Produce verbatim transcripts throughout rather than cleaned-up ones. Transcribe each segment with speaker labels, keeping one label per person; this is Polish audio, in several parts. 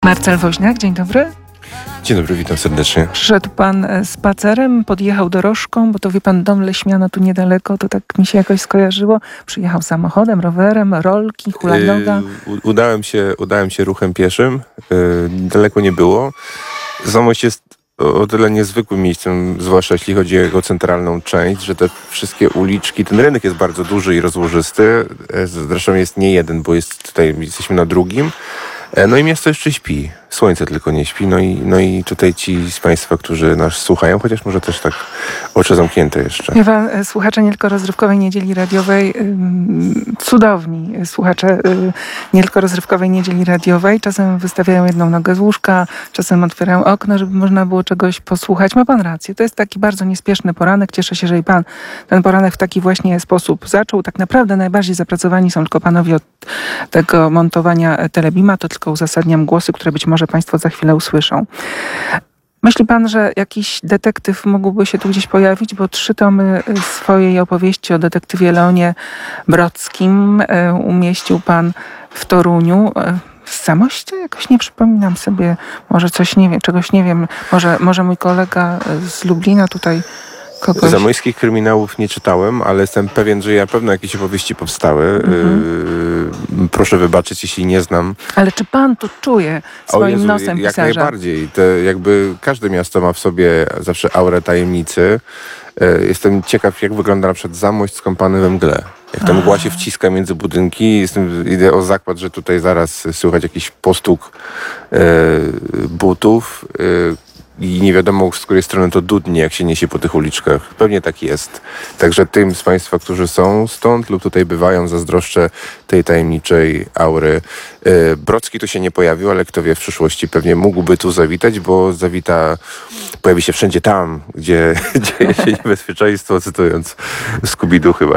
Speaker 1: Marcel Woźniak, dzień dobry.
Speaker 2: Dzień dobry, witam serdecznie.
Speaker 1: Przyszedł pan spacerem, podjechał dorożką, bo to wie pan, dom Leśmiana tu niedaleko, to tak mi się jakoś skojarzyło. Przyjechał samochodem, rowerem, rolki, hulajnoga.
Speaker 2: Yy, udałem się, udałem się ruchem pieszym, yy, daleko nie było. Zamość jest o tyle niezwykłym miejscem, zwłaszcza jeśli chodzi o jego centralną część, że te wszystkie uliczki, ten rynek jest bardzo duży i rozłożysty, zresztą jest nie jeden, bo jest tutaj, jesteśmy na drugim. No i miasto jeszcze śpi. Słońce tylko nie śpi. No i, no i tutaj ci z państwa, którzy nas słuchają, chociaż może też tak oczy zamknięte jeszcze.
Speaker 1: Wie pan, słuchacze nie tylko rozrywkowej niedzieli radiowej, yy, cudowni słuchacze yy, nie tylko rozrywkowej niedzieli radiowej, czasem wystawiają jedną nogę z łóżka, czasem otwierają okno, żeby można było czegoś posłuchać. Ma pan rację. To jest taki bardzo niespieszny poranek. Cieszę się, że i pan ten poranek w taki właśnie sposób zaczął. Tak naprawdę najbardziej zapracowani są tylko panowie od tego montowania Telebima. To tylko uzasadniam głosy, które być może państwo za chwilę usłyszą. Myśli pan, że jakiś detektyw mógłby się tu gdzieś pojawić? Bo trzy tomy swojej opowieści o detektywie Leonie Brodskim umieścił pan w Toruniu. Z Zamościa? Jakoś nie przypominam sobie. Może coś nie wiem, czegoś nie wiem. Może, może mój kolega z Lublina tutaj kogoś...
Speaker 2: Zamojskich kryminałów nie czytałem, ale jestem pewien, że na pewno jakieś opowieści powstały. Mhm. Yy, proszę wybaczyć, jeśli nie znam.
Speaker 1: Ale czy pan to czuje swoim Jezu, nosem
Speaker 2: jak
Speaker 1: pisarza?
Speaker 2: Jak najbardziej. To jakby każde miasto ma w sobie zawsze aurę tajemnicy. Yy, jestem ciekaw, jak wygląda na przykład Zamość skąpany we mgle. Jak ta mgła się wciska między budynki, jestem, idę o zakład, że tutaj zaraz słychać jakiś postuk yy, butów. Yy, I nie wiadomo, z której strony to dudnie, jak się niesie po tych uliczkach. Pewnie tak jest. Także tym z państwa, którzy są stąd lub tutaj bywają, zazdroszczę tej tajemniczej aury. Brocki tu się nie pojawił, ale kto wie, w przyszłości pewnie mógłby tu zawitać, bo zawita, pojawi się wszędzie tam, gdzie dzieje się niebezpieczeństwo, cytując Scooby-Doo chyba.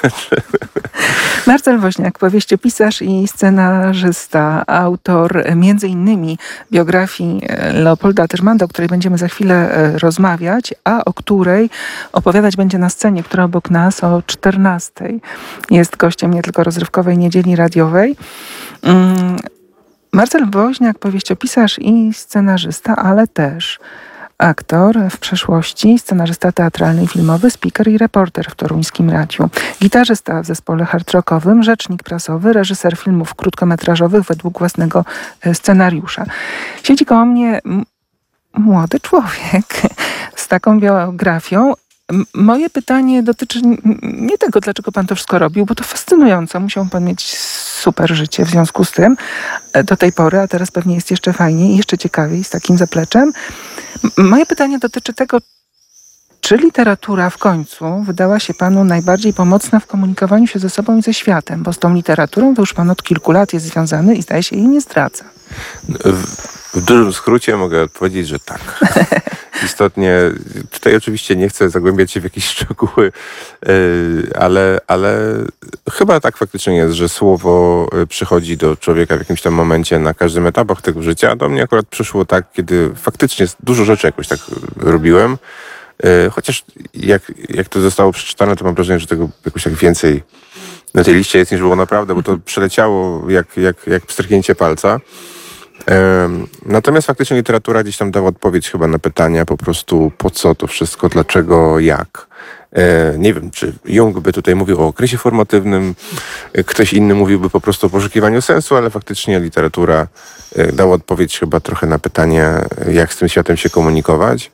Speaker 1: Marcel Woźniak, powieściopisarz i scenarzysta, autor między innymi biografii Leopolda Tyrmanda, o której będziemy za chwilę rozmawiać, a o której opowiadać będzie na scenie, która obok nas o czternastej. Jest gościem nie tylko rozrywkowej niedzieli radiowej. Marcel Woźniak, powieściopisarz i scenarzysta, ale też aktor w przeszłości, scenarzysta teatralny i filmowy, speaker i reporter w toruńskim radiu. Gitarzysta w zespole hard rockowym, rzecznik prasowy, reżyser filmów krótkometrażowych według własnego scenariusza. Siedzi koło mnie młody człowiek z taką biografią. Moje pytanie dotyczy nie tego, dlaczego pan to wszystko robił, bo to fascynujące. Musiał pan mieć super życie w związku z tym do tej pory, a teraz pewnie jest jeszcze fajniej i jeszcze ciekawiej z takim zapleczem. Moje pytanie dotyczy tego, czy literatura w końcu wydała się panu najbardziej pomocna w komunikowaniu się ze sobą i ze światem, bo z tą literaturą to już pan od kilku lat jest związany i zdaje się jej nie zdradza.
Speaker 2: W, w dużym skrócie mogę odpowiedzieć, że tak. Istotnie, tutaj oczywiście nie chcę zagłębiać się w jakieś szczegóły, ale, ale chyba tak faktycznie jest, że słowo przychodzi do człowieka w jakimś tam momencie na każdym etapach tego życia, a do mnie akurat przyszło tak, kiedy faktycznie dużo rzeczy jakoś tak robiłem, chociaż jak, jak to zostało przeczytane, to mam wrażenie, że tego jakoś tak więcej na tej liście jest niż było naprawdę, bo to przeleciało jak, jak, jak pstryknięcie palca. Natomiast faktycznie literatura gdzieś tam dała odpowiedź chyba na pytania po prostu po co to wszystko, dlaczego, jak. Nie wiem, czy Jung by tutaj mówił o okresie formatywnym, ktoś inny mówiłby po prostu o poszukiwaniu sensu, ale faktycznie literatura dała odpowiedź chyba trochę na pytanie, jak z tym światem się komunikować.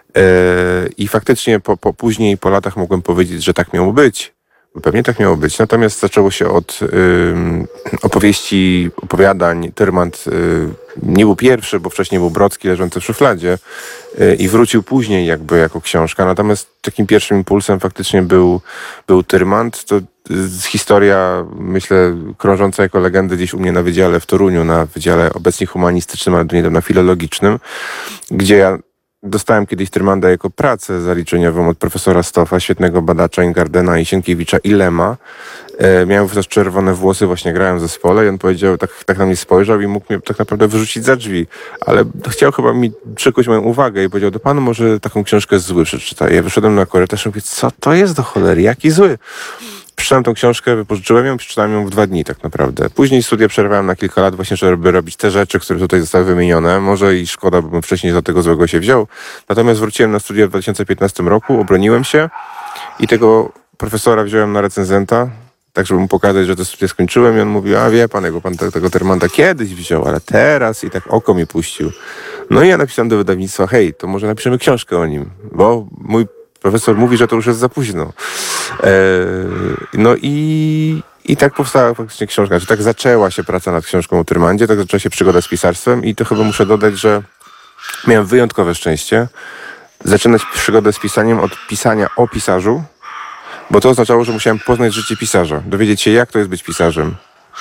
Speaker 2: I faktycznie po, po później, po latach mogłem powiedzieć, że tak miało być. Pewnie tak miało być. Natomiast zaczęło się od y, opowieści, opowiadań. Tyrmand y, nie był pierwszy, bo wcześniej był Brocki leżący w szufladzie y, i wrócił później jakby jako książka. Natomiast takim pierwszym impulsem faktycznie był, był Tyrmand. To y, historia, myślę, krążąca jako legendy gdzieś u mnie na wydziale w Toruniu, na wydziale obecnie humanistycznym, ale do niedawna filologicznym, gdzie ja dostałem kiedyś Tyrmanda jako pracę zaliczeniową od profesora Stoffa, świetnego badacza Ingardena i Sienkiewicza i Lema. E, miałem wówczas czerwone włosy, właśnie grałem w zespole i on powiedział, tak, tak na mnie spojrzał i mógł mnie tak naprawdę wyrzucić za drzwi. Ale chciał chyba mi przykuć moją uwagę i powiedział, do panu może taką książkę zły przeczyta. I ja wyszedłem na korytarz i mówię, co to jest do cholery, jaki zły? przeczytałem tą książkę, wypożyczyłem ją, przeczytałem ją w dwa dni tak naprawdę. Później studia przerwałem na kilka lat właśnie, żeby robić te rzeczy, które tutaj zostały wymienione. Może i szkoda, bym wcześniej za tego złego się wziął. Natomiast wróciłem na studia w dwa tysiące piętnastym roku, obroniłem się i tego profesora wziąłem na recenzenta, tak żeby mu pokazać, że te studia skończyłem i on mówił, a wie pan, jego pan te, tego Tyrmanda kiedyś wziął, ale teraz i tak oko mi puścił. No i ja napisałem do wydawnictwa, hej, to może napiszemy książkę o nim, bo mój profesor mówi, że to już jest za późno. Eee, no i, i tak powstała faktycznie książka. Znaczy, tak zaczęła się praca nad książką o Tyrmandzie, tak zaczęła się przygoda z pisarstwem i to chyba muszę dodać, że miałem wyjątkowe szczęście zaczynać przygodę z pisaniem od pisania o pisarzu, bo to oznaczało, że musiałem poznać życie pisarza, dowiedzieć się, jak to jest być pisarzem.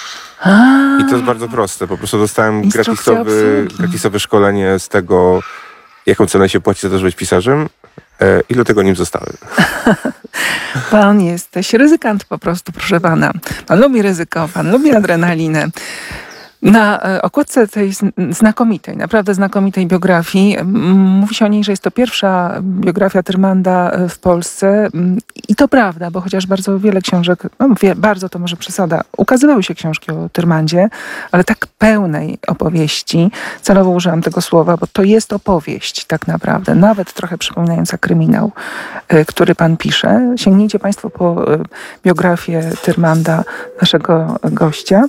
Speaker 2: I to jest bardzo proste. Po prostu dostałem gratisowy, gratisowe szkolenie z tego, jaką cenę się płaci za to, żeby być pisarzem. I dlatego nim zostałem.
Speaker 1: Pan jesteś ryzykant po prostu, proszę pana. Pan lubi ryzyko, pan lubi adrenalinę. Na okładce tej znakomitej, naprawdę znakomitej biografii mówi się o niej, że jest to pierwsza biografia Tyrmanda w Polsce i to prawda, bo chociaż bardzo wiele książek, no wie, bardzo to może przesada, ukazywały się książki o Tyrmandzie, ale tak pełnej opowieści, celowo użyłam tego słowa, bo to jest opowieść tak naprawdę, nawet trochę przypominająca kryminał, który pan pisze. Sięgnijcie państwo po biografię Tyrmanda, naszego gościa.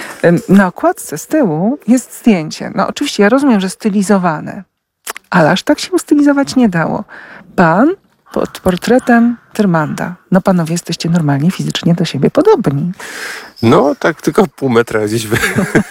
Speaker 1: Na okładce z tyłu jest zdjęcie. No oczywiście ja rozumiem, że stylizowane, ale aż tak się ustylizować nie dało. Pan pod portretem Tyrmanda. No panowie jesteście normalnie fizycznie do siebie podobni.
Speaker 2: No tak tylko pół metra gdzieś by,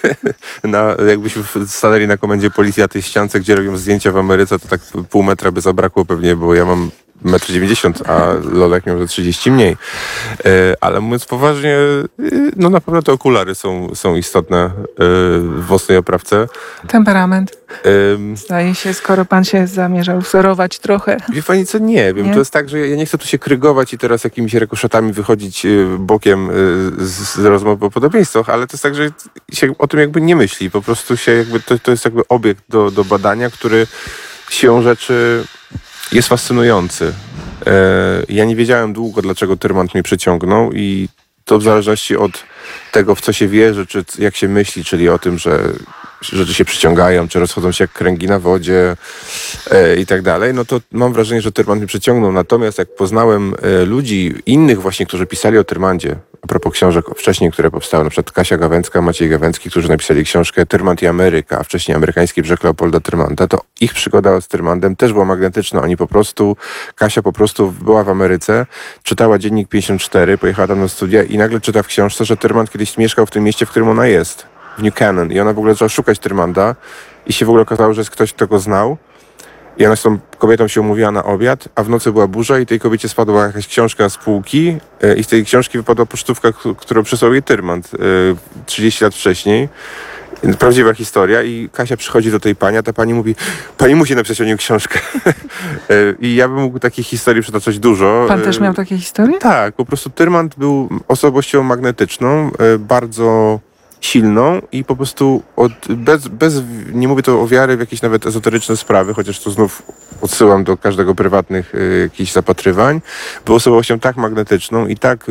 Speaker 2: na, jakbyśmy stanęli na komendzie policji na tej ściance, gdzie robią zdjęcia w Ameryce, to tak pół metra by zabrakło pewnie, bo ja mam metr dziewięćdziesiąt, a Lolek miał ze trzydzieści mniej. E, ale mówiąc poważnie, no na pewno te okulary są, są istotne e, w własnej oprawce.
Speaker 1: Temperament.
Speaker 2: E,
Speaker 1: Zdaje się, skoro pan się zamierzał wzorować trochę.
Speaker 2: Wie pani co, nie wiem. Nie? To jest tak, że ja nie chcę tu się krygować i teraz jakimiś rekoszetami wychodzić bokiem z, z rozmowy o podobieństwach, ale to jest tak, że się o tym jakby nie myśli. Po prostu się jakby, to, to jest jakby obiekt do, do badania, który siłą rzeczy jest fascynujący. E, ja nie wiedziałem długo, dlaczego Tyrmand mnie przyciągnął i to w zależności od tego, w co się wierzy, czy jak się myśli, czyli o tym, że rzeczy się przyciągają, czy rozchodzą się jak kręgi na wodzie e, i tak dalej, no to mam wrażenie, że Tyrmand mnie przyciągnął. Natomiast jak poznałem e, ludzi innych właśnie, którzy pisali o Tyrmandzie, a propos książek wcześniej, które powstały, na przykład Kasia Gawęcka, Maciej Gawęcki, którzy napisali książkę Tyrmand i Ameryka, a wcześniej Amerykański brzeg Leopolda Tyrmanda, to ich przygoda z Tyrmandem też była magnetyczna. Oni po prostu, Kasia po prostu była w Ameryce, czytała Dziennik pięćdziesiąt cztery, pojechała tam na studia i nagle czyta w książce, że Tyrmand kiedyś mieszkał w tym mieście, w którym ona jest, w New Canaan. I ona w ogóle zaczęła szukać Tyrmanda i się w ogóle okazało, że jest ktoś, kto go znał. I ona z tą kobietą się umówiła na obiad, a w nocy była burza i tej kobiecie spadła jakaś książka z półki i z tej książki wypadła pocztówka, którą przysłał jej Tyrmand trzydzieści lat wcześniej. Prawdziwa historia i Kasia przychodzi do tej pani, a ta pani mówi, pani musi napisać o nim książkę. I ja bym mógł takich historii przytaczać dużo.
Speaker 1: Pan też miał takie historie?
Speaker 2: Tak, po prostu Tyrmand był osobowością magnetyczną, bardzo silną i po prostu od, bez, bez, nie mówię to o wiary w jakieś nawet ezoteryczne sprawy, chociaż to znów odsyłam do każdego prywatnych y, jakichś zapatrywań, był osobowością tak magnetyczną i tak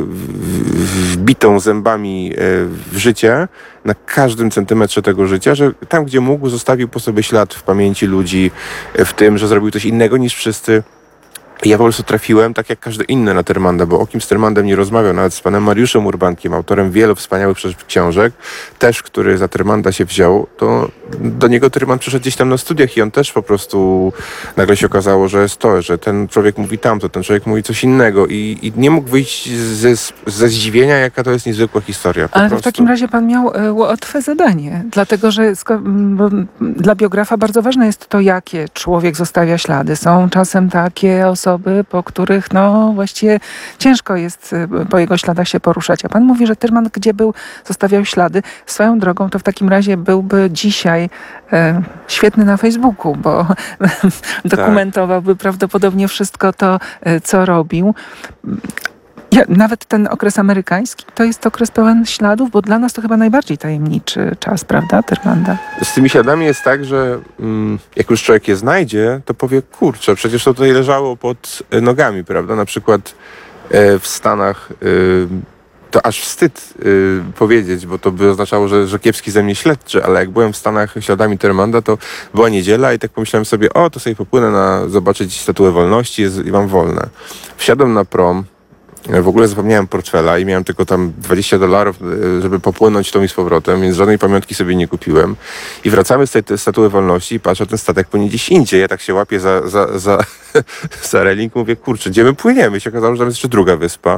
Speaker 2: wbitą zębami y, w życie, na każdym centymetrze tego życia, że tam, gdzie mógł, zostawił po sobie ślad w pamięci ludzi, w tym, że zrobił coś innego niż wszyscy. Ja po prostu trafiłem, tak jak każdy inny, na Tyrmanda, bo o kim z Tyrmandem nie rozmawiał, nawet z panem Mariuszem Urbankiem, autorem wielu wspaniałych książek, też, który za Tyrmanda się wziął, to do niego Tyrmand przyszedł gdzieś tam na studiach i on też po prostu nagle się okazało, że jest to, że ten człowiek mówi tamto, ten człowiek mówi coś innego i, i nie mógł wyjść ze, ze zdziwienia, jaka to jest niezwykła historia.
Speaker 1: Ale to w takim razie pan miał e, łatwe zadanie, dlatego że bo, dla biografa bardzo ważne jest to, jakie człowiek zostawia ślady. Są czasem takie osoby, osoby, po których no właściwie ciężko jest po jego śladach się poruszać. A pan mówi, że Tyrmand gdzie był, zostawiał ślady. Swoją drogą to w takim razie byłby dzisiaj e, świetny na Facebooku, bo dokumentowałby prawdopodobnie wszystko to, e, co robił. Ja, nawet ten okres amerykański to jest okres pełen śladów, bo dla nas to chyba najbardziej tajemniczy czas, prawda, Tyrmanda?
Speaker 2: Z tymi śladami jest tak, że mm, jak już człowiek je znajdzie, to powie, kurczę, przecież to tutaj leżało pod nogami, prawda? Na przykład w Stanach, to aż wstyd powiedzieć, bo to by oznaczało, że, że kiepski ze mnie śledczy, ale jak byłem w Stanach śladami Tyrmanda, to była niedziela i tak pomyślałem sobie, o, to sobie popłynę na zobaczyć Statuę Wolności jest, i mam wolne. Wsiadłem na prom, w ogóle zapomniałem portfela i miałem tylko tam dwadzieścia dolarów, żeby popłynąć tą i z powrotem, więc żadnej pamiątki sobie nie kupiłem. I wracamy z tej, tej Statuły Wolności i patrzę, ten statek płynie gdzieś indziej. Ja tak się łapię za, za, za, za reling, mówię, kurczę, gdzie my płyniemy? I się okazało, że tam jest jeszcze druga wyspa,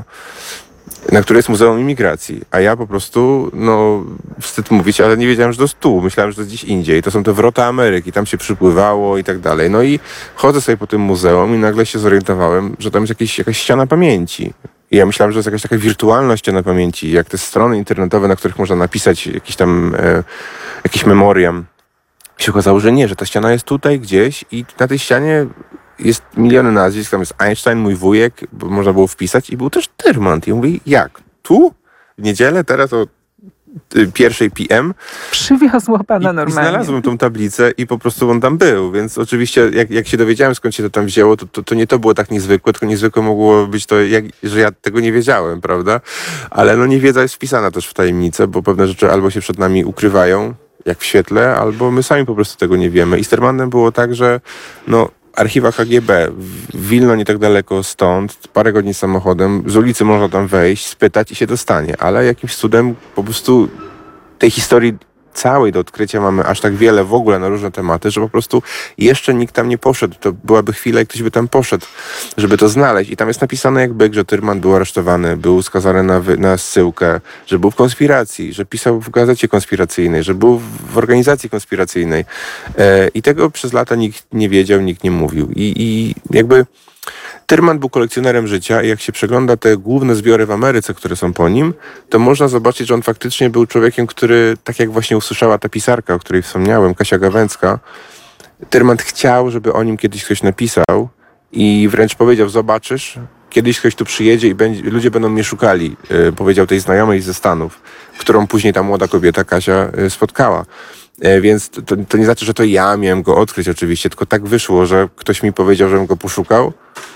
Speaker 2: na której jest Muzeum Imigracji. A ja po prostu, no, wstyd mówić, ale nie wiedziałem, że to jest tu. Myślałem, że to jest gdzieś indziej. To są te wrota Ameryki, tam się przypływało i tak dalej. No i chodzę sobie po tym muzeum i nagle się zorientowałem, że tam jest jakieś, jakaś ściana pamięci. I ja myślałem, że to jest jakaś taka wirtualna ściana pamięci, jak te strony internetowe, na których można napisać jakiś tam, e, jakiś memoriam. I się okazało, że nie, że ta ściana jest tutaj gdzieś i na tej ścianie jest miliony nazwisk, tam jest Einstein, mój wujek, bo można było wpisać i był też Tyrmand. I ja mówię, jak? Tu? W niedzielę? Teraz o pierwszej P M
Speaker 1: Przywiozło pana
Speaker 2: I,
Speaker 1: normalnie.
Speaker 2: I znalazłem tą tablicę i po prostu on tam był, więc oczywiście jak, jak się dowiedziałem, skąd się to tam wzięło, to, to, to nie to było tak niezwykłe, tylko niezwykłe mogło być to, jak, że ja tego nie wiedziałem, prawda? Ale no niewiedza jest wpisana też w tajemnicę, bo pewne rzeczy albo się przed nami ukrywają, jak w świetle, albo my sami po prostu tego nie wiemy. I z Tyrmandem było tak, że no archiwa K G B w Wilno, nie tak daleko stąd, parę godzin samochodem, z ulicy można tam wejść, spytać i się dostanie, ale jakimś cudem po prostu tej historii całej do odkrycia mamy aż tak wiele w ogóle na różne tematy, że po prostu jeszcze nikt tam nie poszedł. To byłaby chwila i ktoś by tam poszedł, żeby to znaleźć. I tam jest napisane jak byk, że Tyrmand był aresztowany, był skazany na, wy, na zsyłkę, że był w konspiracji, że pisał w gazecie konspiracyjnej, że był w organizacji konspiracyjnej. E, I tego przez lata nikt nie wiedział, nikt nie mówił. I, i jakby Tyrmand był kolekcjonerem życia i jak się przegląda te główne zbiory w Ameryce, które są po nim, to można zobaczyć, że on faktycznie był człowiekiem, który, tak jak właśnie usłyszała ta pisarka, o której wspomniałem, Kasia Gawęcka, Tyrmand chciał, żeby o nim kiedyś ktoś napisał i wręcz powiedział, zobaczysz, kiedyś ktoś tu przyjedzie i będzie, ludzie będą mnie szukali, yy, powiedział tej znajomej ze Stanów, którą później ta młoda kobieta Kasia yy, spotkała. Więc to, to nie znaczy, że to ja miałem go odkryć oczywiście, tylko tak wyszło, że ktoś mi powiedział, żebym go poszukał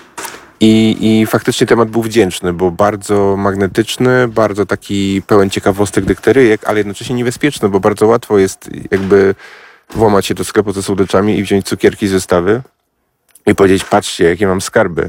Speaker 2: i, i faktycznie temat był wdzięczny, bo bardzo magnetyczny, bardzo taki pełen ciekawostek, dykteryjek, ale jednocześnie niebezpieczny, bo bardzo łatwo jest jakby włamać się do sklepu ze słodyczami i wziąć cukierki z wystawy i powiedzieć, patrzcie, jakie mam skarby.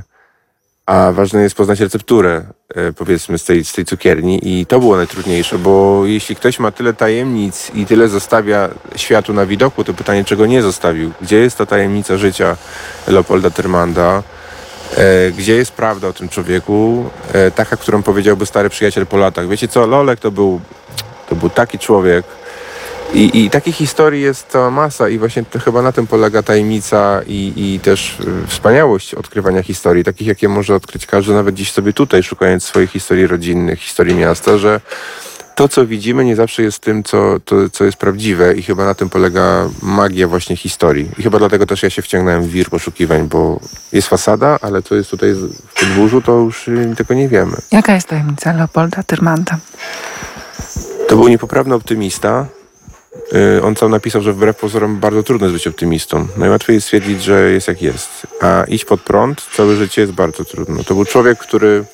Speaker 2: A ważne jest poznać recepturę, powiedzmy, z tej, z tej cukierni i to było najtrudniejsze, bo jeśli ktoś ma tyle tajemnic i tyle zostawia światu na widoku, to pytanie, czego nie zostawił? Gdzie jest ta tajemnica życia Leopolda Tyrmanda? Gdzie jest prawda o tym człowieku? Taka, którą powiedziałby stary przyjaciel po latach. Wiecie co, Lolek to był, to był taki człowiek. I, I takich historii jest cała masa i właśnie to chyba na tym polega tajemnica i, i też y, wspaniałość odkrywania historii, takich jakie może odkryć każdy, nawet dziś sobie tutaj, szukając swoich historii rodzinnych, historii miasta, że to, co widzimy, nie zawsze jest tym, co, to, co jest prawdziwe i chyba na tym polega magia właśnie historii. I chyba dlatego też ja się wciągnąłem w wir poszukiwań, bo jest fasada, ale co jest tutaj w podwórzu, to już y, tego nie wiemy.
Speaker 1: Jaka jest tajemnica Leopolda Tyrmanda?
Speaker 2: To był niepoprawny optymista. On sam napisał, że wbrew pozorom bardzo trudno jest być optymistą. Najłatwiej jest stwierdzić, że jest jak jest. A iść pod prąd całe życie jest bardzo trudno. To był człowiek, który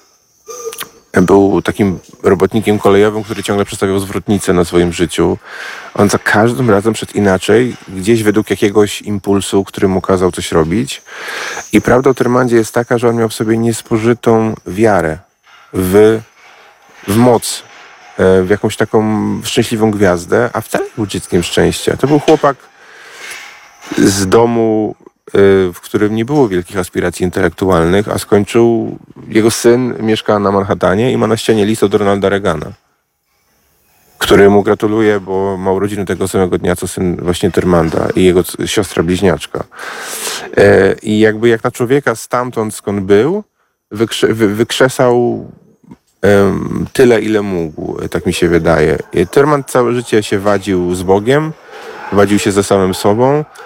Speaker 2: był takim robotnikiem kolejowym, który ciągle przedstawiał zwrotnicę na swoim życiu. On za każdym razem szedł inaczej, gdzieś według jakiegoś impulsu, który mu kazał coś robić. I prawda o Tyrmandzie jest taka, że on miał w sobie niespożytą wiarę w, w moc, w jakąś taką szczęśliwą gwiazdę, a wcale nie był dzieckiem szczęścia. To był chłopak z domu, w którym nie było wielkich aspiracji intelektualnych, a skończył, jego syn mieszka na Manhattanie i ma na ścianie list od Ronalda Reagana, który mu gratuluje, bo ma urodziny tego samego dnia, co syn właśnie Tyrmanda i jego siostra bliźniaczka. I jakby jak na człowieka stamtąd, skąd był, wykrze- wy- wykrzesał tyle, ile mógł, tak mi się wydaje. Tyrmand całe życie się wadził z Bogiem, wadził się ze samym sobą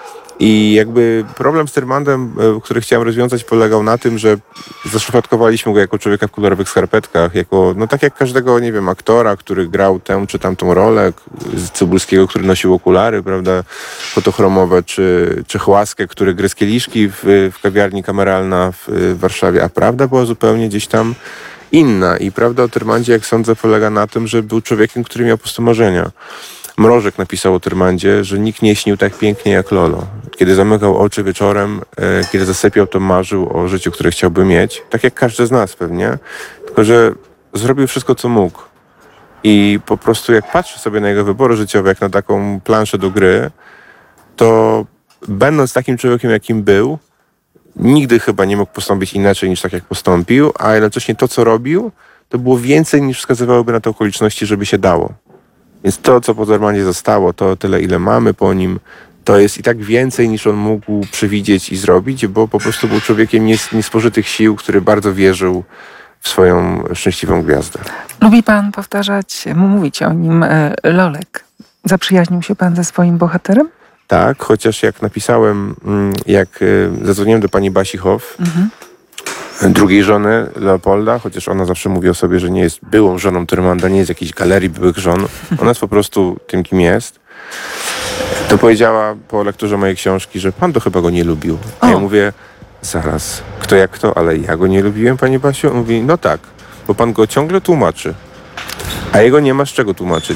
Speaker 2: I jakby problem z Tyrmandem, który chciałem rozwiązać, polegał na tym, że zaszufladkowaliśmy go jako człowieka w kolorowych skarpetkach, jako, no tak jak każdego, nie wiem, aktora, który grał tę czy tamtą rolę, z Cybulskiego, który nosił okulary, prawda, fotochromowe, czy, czy Chłaskę, który gryzł kieliszki w, w kawiarni Kameralna w, w Warszawie, a prawda była zupełnie gdzieś tam inna. I prawda o Tyrmandzie, jak sądzę, polega na tym, że był człowiekiem, który miał po prostu marzenia. Mrożek napisał o Tyrmandzie, że nikt nie śnił tak pięknie jak Lolo. Kiedy zamykał oczy wieczorem, e, kiedy zasypiał, to marzył o życiu, które chciałby mieć. Tak jak każdy z nas pewnie. Tylko że zrobił wszystko, co mógł. I po prostu jak patrzę sobie na jego wybory życiowe, jak na taką planszę do gry, to będąc takim człowiekiem, jakim był, nigdy chyba nie mógł postąpić inaczej niż tak, jak postąpił, a jednocześnie to, co robił, to było więcej niż wskazywałyby na te okoliczności, żeby się dało. Więc to, co po Tyrmandzie zostało, to tyle, ile mamy po nim, to jest i tak więcej, niż on mógł przewidzieć i zrobić, bo po prostu był człowiekiem nies- niespożytych sił, który bardzo wierzył w swoją szczęśliwą gwiazdę.
Speaker 1: Lubi pan powtarzać, mówić o nim e, Lolek. Zaprzyjaźnił się pan ze swoim bohaterem?
Speaker 2: Tak, chociaż jak napisałem, jak zadzwoniłem do pani Basi Hoff, mhm. drugiej żony Leopolda, chociaż ona zawsze mówi o sobie, że nie jest byłą żoną Tyrmanda, nie jest jakiejś galerii byłych żon. Ona jest po prostu tym, kim jest. To powiedziała po lekturze mojej książki, że pan to chyba go nie lubił. A ja mówię, zaraz, kto jak to, ale ja go nie lubiłem, pani Basiu? On mówi, no tak, bo pan go ciągle tłumaczy, a jego nie ma z czego tłumaczyć.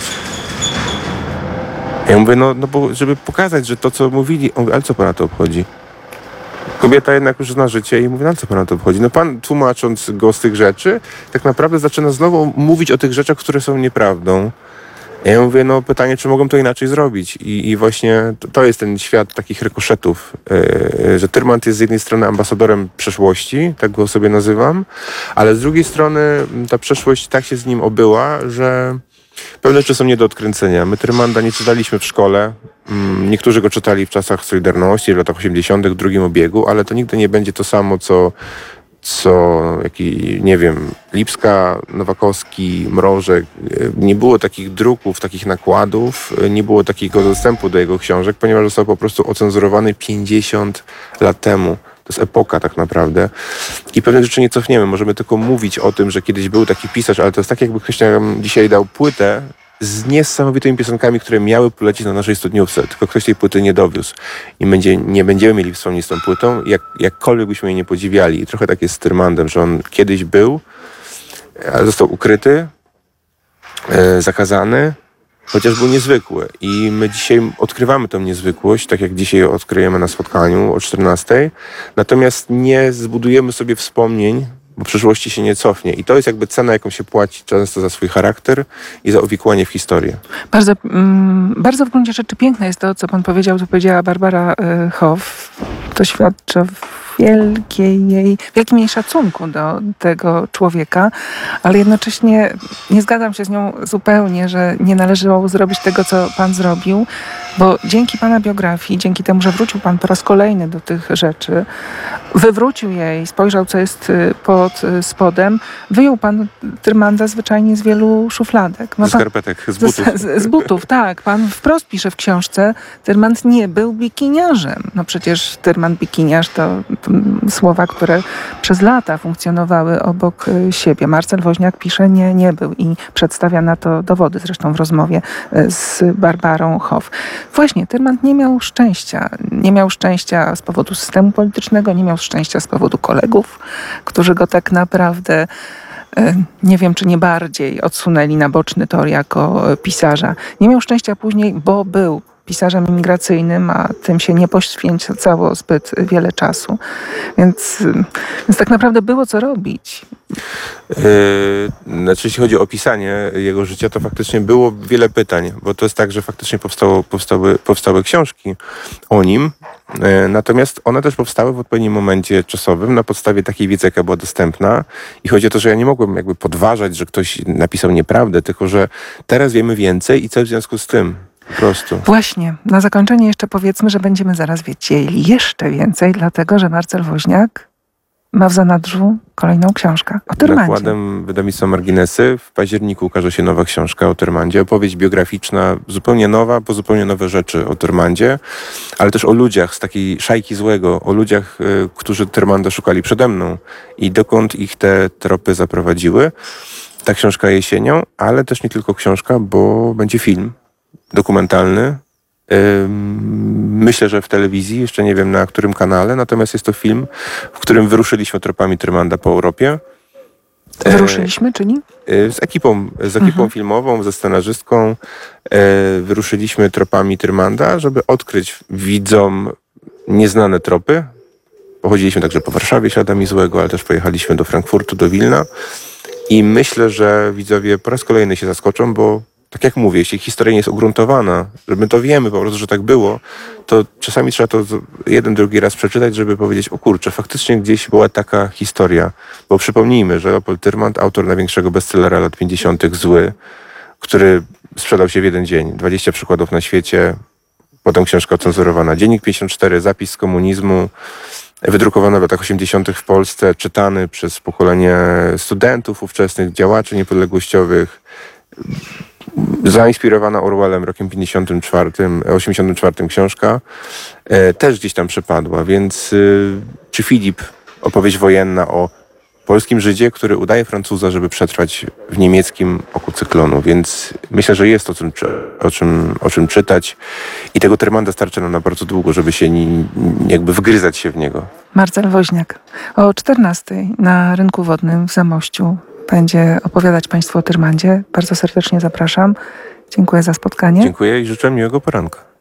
Speaker 2: Ja mówię, no, no bo żeby pokazać, że to, co mówili, on mówi, ale co pana to obchodzi? Kobieta jednak już zna życie i mówi, no co pana to obchodzi? No pan, tłumacząc go z tych rzeczy, tak naprawdę zaczyna znowu mówić o tych rzeczach, które są nieprawdą. Ja mówię, no pytanie, czy mogą to inaczej zrobić? I, i właśnie to, to jest ten świat takich rykoszetów, yy, że Tyrmand jest z jednej strony ambasadorem przeszłości, tak go sobie nazywam, ale z drugiej strony ta przeszłość tak się z nim obyła, że pewne rzeczy są nie do odkręcenia. My Tyrmanda nie czytaliśmy w szkole. Niektórzy go czytali w czasach Solidarności, w latach osiemdziesiątych, w drugim obiegu, ale to nigdy nie będzie to samo, co, co jaki, nie wiem, Lipska, Nowakowski, Mrożek. Nie było takich druków, takich nakładów, nie było takiego dostępu do jego książek, ponieważ został po prostu ocenzurowany pięćdziesiąt lat temu. To jest epoka tak naprawdę. I pewne rzeczy nie cofniemy. Możemy tylko mówić o tym, że kiedyś był taki pisarz, ale to jest tak, jakby ktoś nam dzisiaj dał płytę z niesamowitymi piosenkami, które miały polecieć na naszej studniówce, tylko ktoś tej płyty nie dowiózł. I będzie, nie będziemy mieli wspomnieć z tą płytą, jak, jakkolwiek byśmy jej nie podziwiali. I trochę tak jest z Tyrmandem, że on kiedyś był, ale został ukryty, e, zakazany, chociaż był niezwykły. I my dzisiaj odkrywamy tę niezwykłość, tak jak dzisiaj odkryjemy na spotkaniu o czternastej. Natomiast nie zbudujemy sobie wspomnień, bo przyszłości się nie cofnie. I to jest jakby cena, jaką się płaci często za swój charakter i za uwikłanie w historię.
Speaker 1: Bardzo, mm, bardzo w gruncie rzeczy piękne jest to, co pan powiedział, co powiedziała Barbara y, Hoff. To świadczy o wielkiej jej, wielkim jej szacunku do tego człowieka, ale jednocześnie nie zgadzam się z nią zupełnie, że nie należało zrobić tego, co pan zrobił, bo dzięki pana biografii, dzięki temu, że wrócił pan po raz kolejny do tych rzeczy, wywrócił je i spojrzał, co jest pod spodem, wyjął pan Tyrmanda zwyczajnie z wielu szufladek.
Speaker 2: Ma z skarpetek, z butów.
Speaker 1: Z, z, z butów, tak. Pan wprost pisze w książce, Tyrmand nie był bikiniarzem. No przecież Tyrmand bikiniarz to, to słowa, które przez lata funkcjonowały obok siebie. Marcel Woźniak pisze, nie, nie był i przedstawia na to dowody, zresztą w rozmowie z Barbarą Hoff. Właśnie, Tyrmand nie miał szczęścia. Nie miał szczęścia z powodu systemu politycznego, nie miał szczęścia z powodu kolegów, którzy go tak naprawdę, nie wiem czy nie bardziej, odsunęli na boczny tor jako pisarza. Nie miał szczęścia później, bo był pisarzem imigracyjnym, a tym się nie poświęcało zbyt wiele czasu. Więc, więc tak naprawdę było co robić.
Speaker 2: Yy, znaczy, jeśli chodzi o opisanie jego życia, to faktycznie było wiele pytań, bo to jest tak, że faktycznie powstało, powstały, powstały książki o nim, yy, natomiast one też powstały w odpowiednim momencie czasowym na podstawie takiej wiedzy, jaka była dostępna i chodzi o to, że ja nie mogłem jakby podważać, że ktoś napisał nieprawdę, tylko że teraz wiemy więcej i co w związku z tym? Po prostu.
Speaker 1: Właśnie. Na zakończenie jeszcze powiedzmy, że będziemy zaraz wiedzieli jeszcze więcej, dlatego że Marcel Woźniak ma w zanadrzu kolejną książkę o Tyrmandzie.
Speaker 2: Nakładem wydawnictwa Marginesy w październiku ukaże się nowa książka o Tyrmandzie. Opowieść biograficzna, zupełnie nowa, bo zupełnie nowe rzeczy o Tyrmandzie, ale też o ludziach z takiej szajki złego, o ludziach, y, którzy Tyrmanda szukali przede mną i dokąd ich te tropy zaprowadziły. Ta książka jesienią, ale też nie tylko książka, bo będzie film dokumentalny. Myślę, że w telewizji, jeszcze nie wiem na którym kanale, natomiast jest to film, w którym wyruszyliśmy tropami Tyrmanda po Europie.
Speaker 1: Wyruszyliśmy, czyli?
Speaker 2: Z ekipą, z ekipą mhm. filmową, ze scenarzystką wyruszyliśmy tropami Tyrmanda, żeby odkryć widzom nieznane tropy. Pochodziliśmy także po Warszawie śladami złego, ale też pojechaliśmy do Frankfurtu, do Wilna i myślę, że widzowie po raz kolejny się zaskoczą, bo tak jak mówię, jeśli historia nie jest ugruntowana, że my to wiemy po prostu, że tak było, to czasami trzeba to jeden, drugi raz przeczytać, żeby powiedzieć, o kurczę, faktycznie gdzieś była taka historia. Bo przypomnijmy, że Leopold Tyrmand, autor największego bestsellera lat pięćdziesiątych, Zły, który sprzedał się w jeden dzień, dwadzieścia przykładów na świecie, potem książka ocenzurowana, Dziennik pięćdziesiąt cztery, zapis z komunizmu, wydrukowany w latach osiemdziesiątych w Polsce, czytany przez pokolenie studentów ówczesnych, działaczy niepodległościowych, zainspirowana Orwellem rokiem pięćdziesiątym czwartym, osiemdziesiątym czwartym książka, e, też gdzieś tam przepadła, więc y, czy Filip, opowieść wojenna o polskim Żydzie, który udaje Francuza, żeby przetrwać w niemieckim oku cyklonu, więc myślę, że jest o czym, o czym, o czym czytać i tego Tyrmanda starczy nam na bardzo długo, żeby się ni, jakby wgryzać się w niego.
Speaker 1: Marcel Woźniak o czternastej na Rynku Wodnym w Zamościu będzie opowiadać Państwu o Tyrmandzie. Bardzo serdecznie zapraszam. Dziękuję za spotkanie.
Speaker 2: Dziękuję i życzę miłego poranka.